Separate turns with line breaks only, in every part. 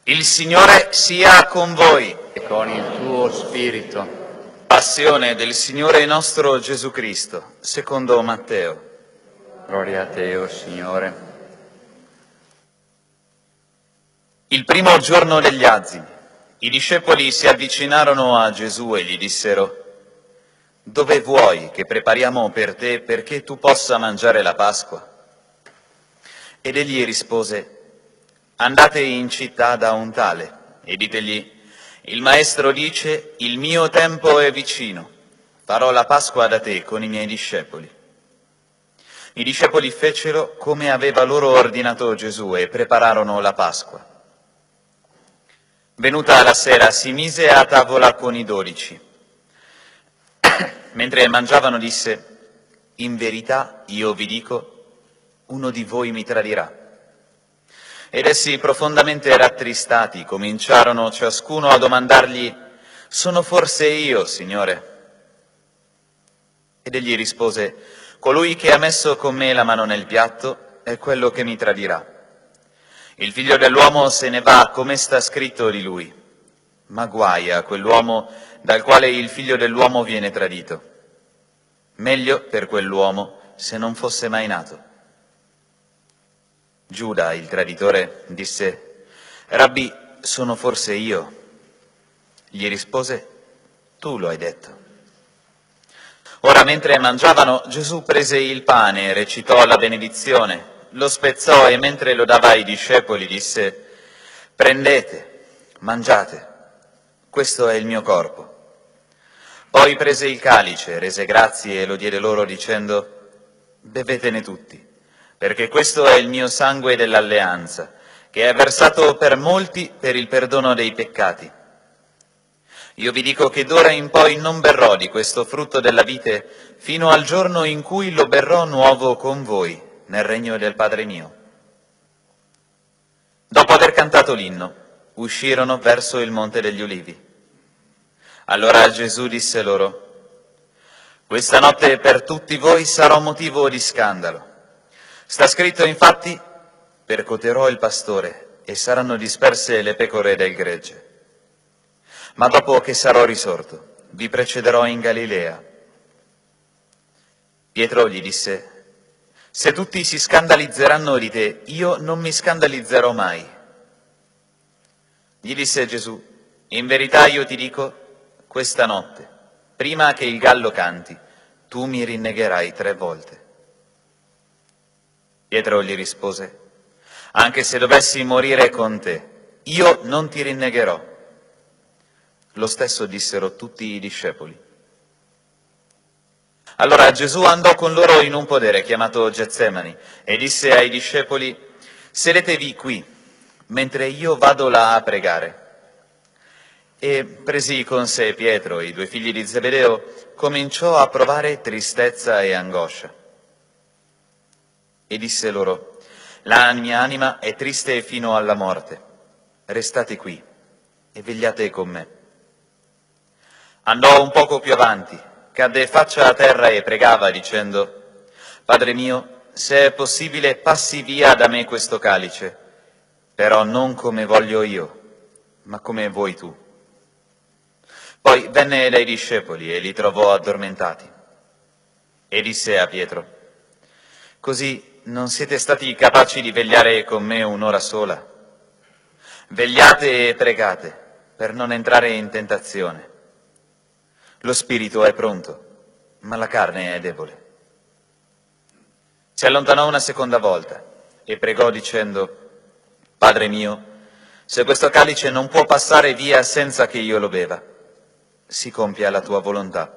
Il Signore sia con voi.
E con il tuo spirito.
Passione del Signore nostro Gesù Cristo, secondo Matteo.
Gloria a te, o Signore.
Il primo giorno degli Azimi, i discepoli si avvicinarono a Gesù e gli dissero: «Dove vuoi che prepariamo per te perché tu possa mangiare la Pasqua?» Ed egli rispose: «Andate in città da un tale e ditegli: il Maestro dice, il mio tempo è vicino, farò la Pasqua da te con i miei discepoli». I discepoli fecero come aveva loro ordinato Gesù e prepararono la Pasqua. Venuta la sera si mise a tavola con i 12. Mentre mangiavano disse: «In verità io vi dico, uno di voi mi tradirà». Ed essi, profondamente rattristati, cominciarono ciascuno a domandargli: «Sono forse io, Signore?» Ed egli rispose: «Colui che ha messo con me la mano nel piatto è quello che mi tradirà. Il Figlio dell'uomo se ne va come sta scritto di lui, ma guai a quell'uomo dal quale il Figlio dell'uomo viene tradito. Meglio per quell'uomo se non fosse mai nato». Giuda, il traditore, disse: «Rabbi, sono forse io?» Gli rispose: «Tu lo hai detto». Ora, mentre mangiavano, Gesù prese il pane, recitò la benedizione, lo spezzò e mentre lo dava ai discepoli disse: «Prendete, mangiate, questo è il mio corpo». Poi prese il calice, rese grazie e lo diede loro dicendo: «Bevetene tutti, perché questo è il mio sangue dell'alleanza, che è versato per molti per il perdono dei peccati. Io vi dico che d'ora in poi non berrò di questo frutto della vite fino al giorno in cui lo berrò nuovo con voi nel regno del Padre mio». Dopo aver cantato l'inno, uscirono verso il Monte degli Ulivi. Allora Gesù disse loro: «Questa notte per tutti voi sarò motivo di scandalo. Sta scritto infatti: percoterò il pastore e saranno disperse le pecore del gregge. Ma dopo che sarò risorto, vi precederò in Galilea». Pietro gli disse: «Se tutti si scandalizzeranno di te, io non mi scandalizzerò mai». Gli disse Gesù: «In verità io ti dico, questa notte, prima che il gallo canti, tu mi rinnegherai 3 volte». Pietro gli rispose: «Anche se dovessi morire con te, io non ti rinnegherò». Lo stesso dissero tutti i discepoli. Allora Gesù andò con loro in un podere chiamato Getsemani e disse ai discepoli: «Sedetevi qui, mentre io vado là a pregare». E presi con sé Pietro e i 2 figli di Zebedeo, cominciò a provare tristezza e angoscia. E disse loro: «La mia anima è triste fino alla morte. Restate qui e vegliate con me». Andò un poco più avanti, cadde faccia a terra e pregava dicendo: «Padre mio, se è possibile passi via da me questo calice, però non come voglio io, ma come vuoi tu». Poi venne dai discepoli e li trovò addormentati. E disse a Pietro: «Così non siete stati capaci di vegliare con me un'ora sola? Vegliate e pregate per non entrare in tentazione. Lo spirito è pronto, ma la carne è debole». Si allontanò una seconda volta e pregò dicendo: «Padre mio, se questo calice non può passare via senza che io lo beva, si compia la tua volontà».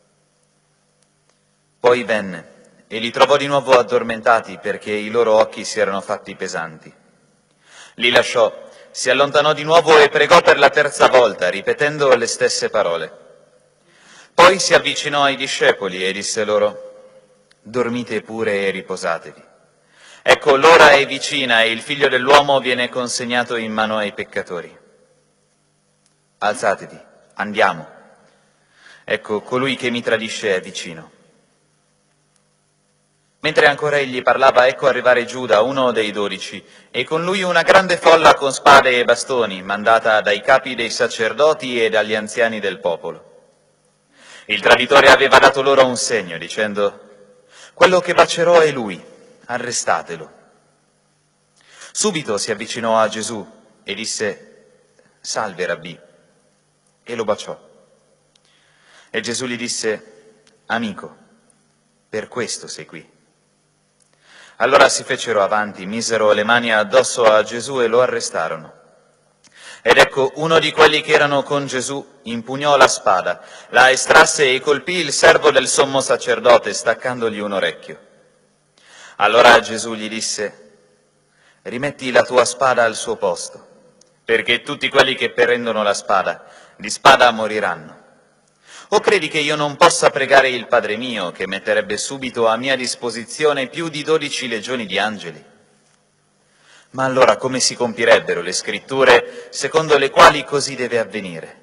Poi venne e li trovò di nuovo addormentati perché i loro occhi si erano fatti pesanti. Li lasciò, si allontanò di nuovo e pregò per la 3ª volta, ripetendo le stesse parole. Poi si avvicinò ai discepoli e disse loro: «Dormite pure e riposatevi. Ecco, l'ora è vicina e il Figlio dell'uomo viene consegnato in mano ai peccatori. Alzatevi, andiamo. Ecco, colui che mi tradisce è vicino». Mentre ancora egli parlava, ecco arrivare Giuda, uno dei 12, e con lui una grande folla con spade e bastoni, mandata dai capi dei sacerdoti e dagli anziani del popolo. Il traditore aveva dato loro un segno, dicendo: «Quello che bacerò è lui, arrestatelo». Subito si avvicinò a Gesù e disse: «Salve, Rabbì», e lo baciò. E Gesù gli disse: «Amico, per questo sei qui». Allora si fecero avanti, misero le mani addosso a Gesù e lo arrestarono. Ed ecco, uno di quelli che erano con Gesù impugnò la spada, la estrasse e colpì il servo del sommo sacerdote, staccandogli un orecchio. Allora Gesù gli disse: «Rimetti la tua spada al suo posto, perché tutti quelli che prendono la spada, di spada moriranno. O credi che io non possa pregare il Padre mio, che metterebbe subito a mia disposizione più di 12 legioni di angeli? Ma allora come si compirebbero le scritture secondo le quali così deve avvenire?»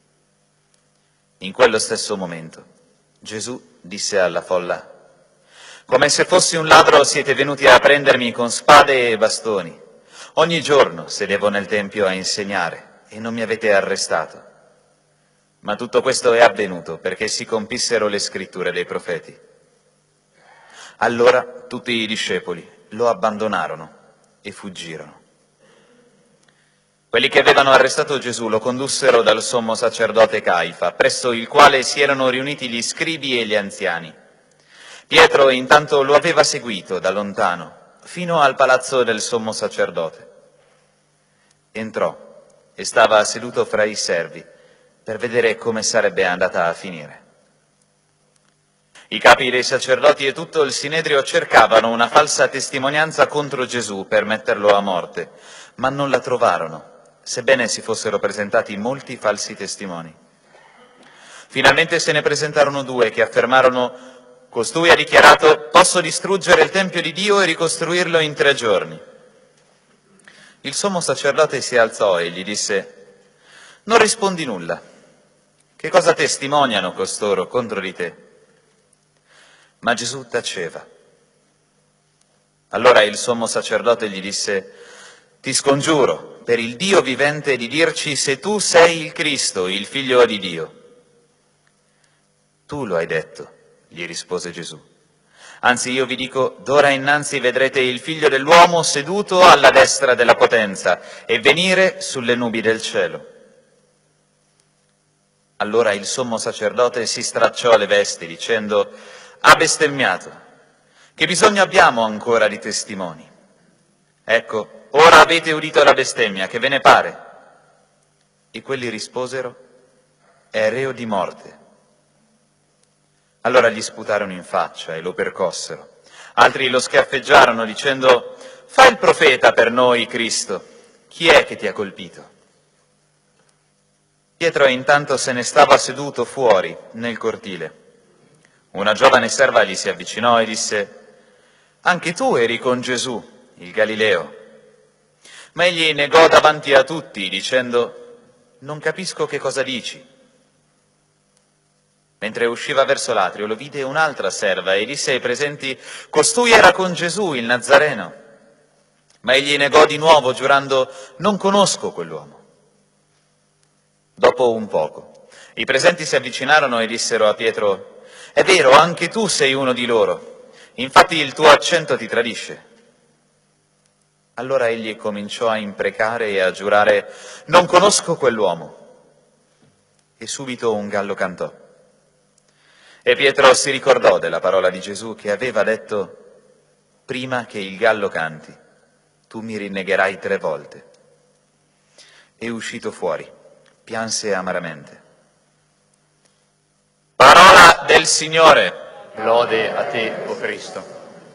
In quello stesso momento Gesù disse alla folla: «Come se fossi un ladro siete venuti a prendermi con spade e bastoni. Ogni giorno sedevo nel Tempio a insegnare e non mi avete arrestato. Ma tutto questo è avvenuto perché si compissero le scritture dei profeti». Allora tutti i discepoli lo abbandonarono e fuggirono. Quelli che avevano arrestato Gesù lo condussero dal sommo sacerdote Caifa, presso il quale si erano riuniti gli scribi e gli anziani. Pietro intanto lo aveva seguito da lontano, fino al palazzo del sommo sacerdote. Entrò e stava seduto fra i servi per vedere come sarebbe andata a finire. I capi dei sacerdoti e tutto il Sinedrio cercavano una falsa testimonianza contro Gesù per metterlo a morte, ma non la trovarono, sebbene si fossero presentati molti falsi testimoni. Finalmente se ne presentarono 2 che affermarono: «Costui ha dichiarato: posso distruggere il Tempio di Dio e ricostruirlo in 3 giorni». Il sommo sacerdote si alzò e gli disse: «Non rispondi nulla. Che cosa testimoniano costoro contro di te?» Ma Gesù taceva. Allora il sommo sacerdote gli disse: «Ti scongiuro, per il Dio vivente, di dirci se tu sei il Cristo, il Figlio di Dio». «Tu lo hai detto», gli rispose Gesù. «Anzi, io vi dico, d'ora innanzi vedrete il Figlio dell'uomo seduto alla destra della potenza e venire sulle nubi del cielo». Allora il sommo sacerdote si stracciò le vesti, dicendo: «Ha bestemmiato. Che bisogno abbiamo ancora di testimoni? Ecco, ora avete udito la bestemmia, che ve ne pare?» E quelli risposero: «È reo di morte». Allora gli sputarono in faccia e lo percossero. Altri lo schiaffeggiarono dicendo: «Fai il profeta per noi, Cristo. Chi è che ti ha colpito?» Pietro intanto se ne stava seduto fuori, nel cortile. Una giovane serva gli si avvicinò e disse: «Anche tu eri con Gesù, il Galileo». Ma egli negò davanti a tutti, dicendo: «Non capisco che cosa dici». Mentre usciva verso l'atrio lo vide un'altra serva e disse ai presenti: «Costui era con Gesù, il Nazareno». Ma egli negò di nuovo, giurando: «Non conosco quell'uomo». Dopo un poco, i presenti si avvicinarono e dissero a Pietro: «È vero, anche tu sei uno di loro. Infatti il tuo accento ti tradisce». Allora egli cominciò a imprecare e a giurare: «Non conosco quell'uomo». E subito un gallo cantò. E Pietro si ricordò della parola di Gesù che aveva detto: «Prima che il gallo canti, tu mi rinnegherai 3 volte». E uscito fuori, pianse amaramente. Parola del Signore.
Lode a te, o Cristo.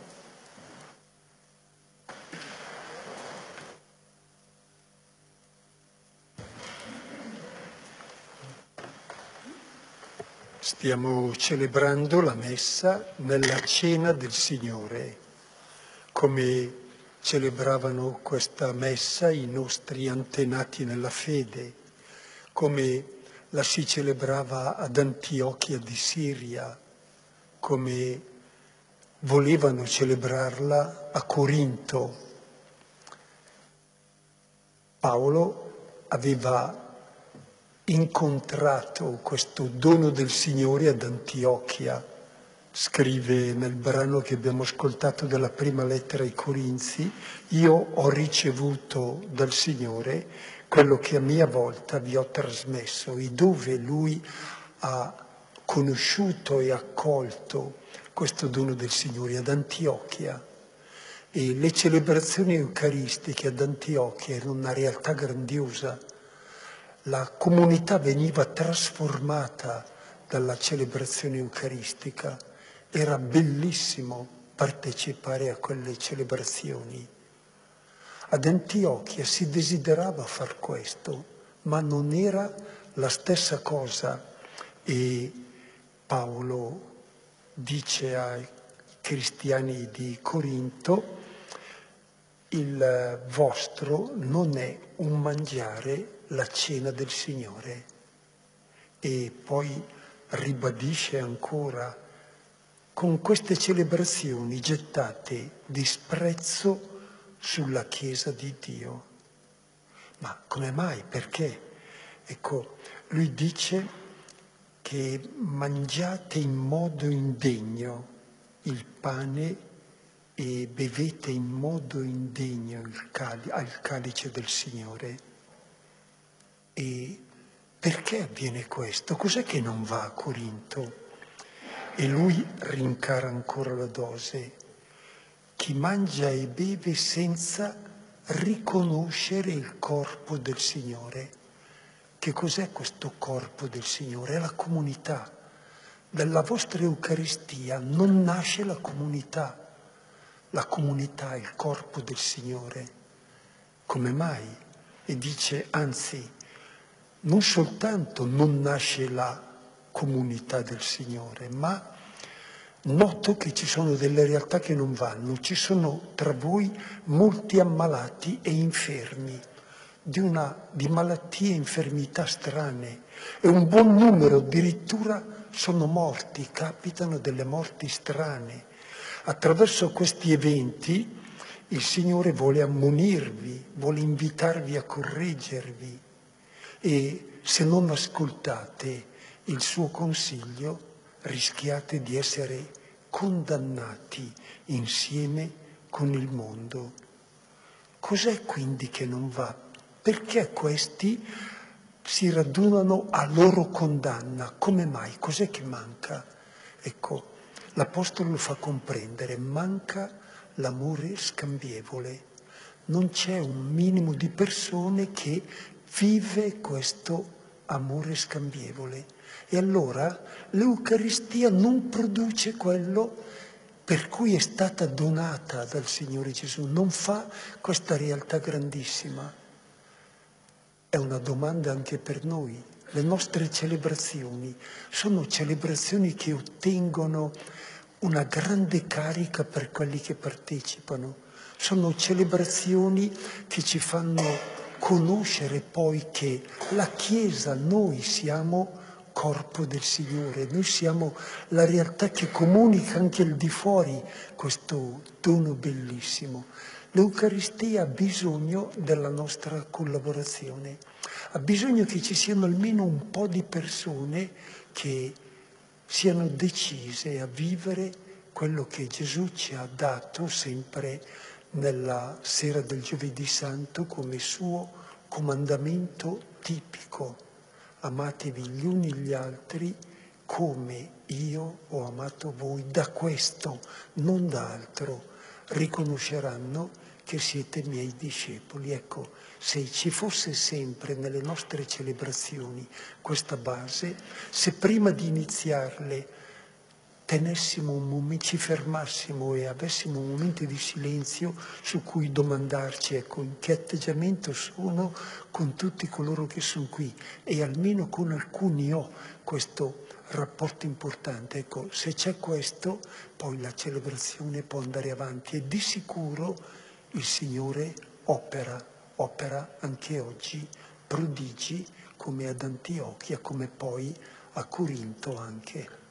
Stiamo celebrando la messa nella cena del Signore, come celebravano questa messa i nostri antenati nella fede, come la si celebrava ad Antiochia di Siria, come volevano celebrarla a Corinto. Paolo aveva incontrato questo dono del Signore ad Antiochia. Scrive nel brano che abbiamo ascoltato della prima lettera ai Corinzi: io ho ricevuto dal Signore quello che a mia volta vi ho trasmesso, e dove lui ha conosciuto e accolto questo dono del Signore ad Antiochia. E le celebrazioni eucaristiche ad Antiochia erano una realtà grandiosa. La comunità veniva trasformata dalla celebrazione eucaristica. Era bellissimo partecipare a quelle celebrazioni. Ad Antiochia si desiderava far questo, ma non era la stessa cosa. E Paolo dice ai cristiani di Corinto: il vostro non è un mangiare la cena del Signore. E poi ribadisce ancora: con queste celebrazioni gettate disprezzo sulla Chiesa di Dio. Ma come mai? Perché? Ecco, lui dice che mangiate in modo indegno il pane e bevete in modo indegno al calice del Signore. E perché avviene questo? Cos'è che non va a Corinto? E lui rincara ancora la dose: chi mangia e beve senza riconoscere il corpo del Signore. Che cos'è questo corpo del Signore? È la comunità. Dalla vostra Eucaristia non nasce la comunità. La comunità è il corpo del Signore. Come mai? E dice, anzi, non soltanto non nasce la comunità del Signore, ma noto che ci sono delle realtà che non vanno. Ci sono tra voi molti ammalati e infermi, di malattie e infermità strane, e un buon numero addirittura sono morti, capitano delle morti strane. Attraverso questi eventi il Signore vuole ammonirvi, vuole invitarvi a correggervi, e se non ascoltate il suo consiglio rischiate di essere condannati insieme con il mondo. Cos'è quindi che non va? Perché questi si radunano a loro condanna? Come mai? Cos'è che manca? Ecco, l'Apostolo lo fa comprendere: manca l'amore scambievole. Non c'è un minimo di persone che vive questo amore scambievole. E allora l'Eucaristia non produce quello per cui è stata donata dal Signore Gesù, non fa questa realtà grandissima. È una domanda anche per noi. Le nostre celebrazioni sono celebrazioni che ottengono una grande carica per quelli che partecipano. Sono celebrazioni che ci fanno conoscere poi che la Chiesa, noi siamo corpo del Signore, noi siamo la realtà che comunica anche al di fuori questo dono bellissimo. L'Eucaristia ha bisogno della nostra collaborazione, ha bisogno che ci siano almeno un po' di persone che siano decise a vivere quello che Gesù ci ha dato sempre nella sera del Giovedì Santo come suo comandamento tipico: amatevi gli uni gli altri come io ho amato voi. Da questo, non da altro, riconosceranno che siete miei discepoli. Ecco, se ci fosse sempre nelle nostre celebrazioni questa base, se prima di iniziarle tenessimo un momento, ci fermassimo e avessimo un momento di silenzio su cui domandarci, ecco, in che atteggiamento sono con tutti coloro che sono qui, e almeno con alcuni ho questo rapporto importante. Ecco, se c'è questo, poi la celebrazione può andare avanti, e di sicuro il Signore opera anche oggi prodigi come ad Antiochia, come poi a Corinto anche.